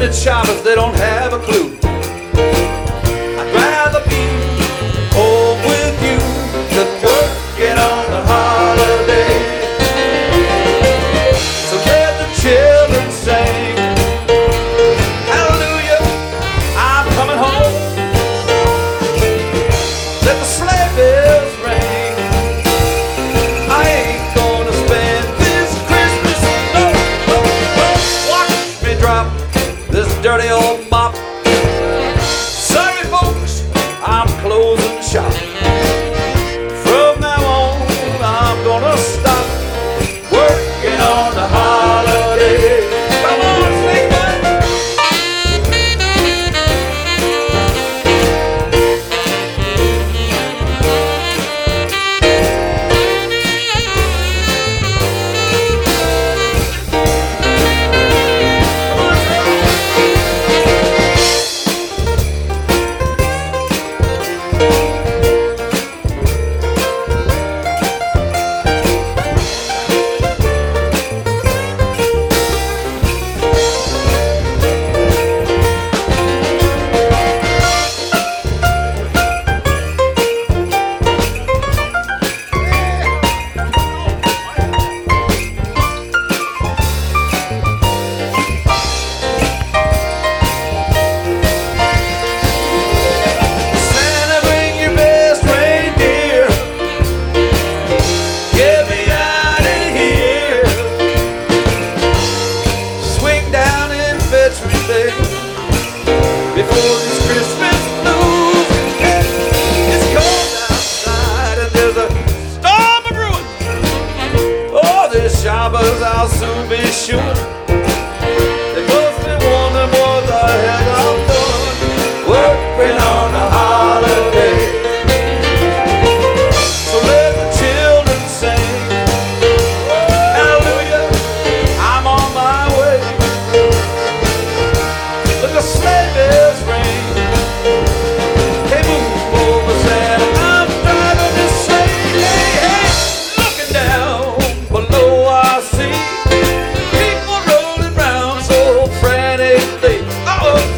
Independent shoppers, they don't have a clue. I'd rather be home with you than working on a holiday. So let the children sing, hallelujah, I'm coming home. Let the sleigh bells ring. I ain't gonna spend this Christmas alone. Watch me drop this dirty old mop. Sorry folks, I'm closing shop. From now on, I'm gonna stop working on the holiday. Come on, sing that. Santa, bring your best reindeer. Get me out of here. Swing down and fetch me, babe, before this Christmas blues hit. It's cold outside and there's a storm of ruin. Oh, the shoppers, I'll soon be sure. They must be wondering what the hell I'm doing, working on a holiday. So let the children sing, hallelujah, I'm on my way. Let the sleigh bells ring. Hey, move over, Santa, I'm driving this sleigh. Hey, hey, looking down below I see people rolling round so frantically. Uh-oh.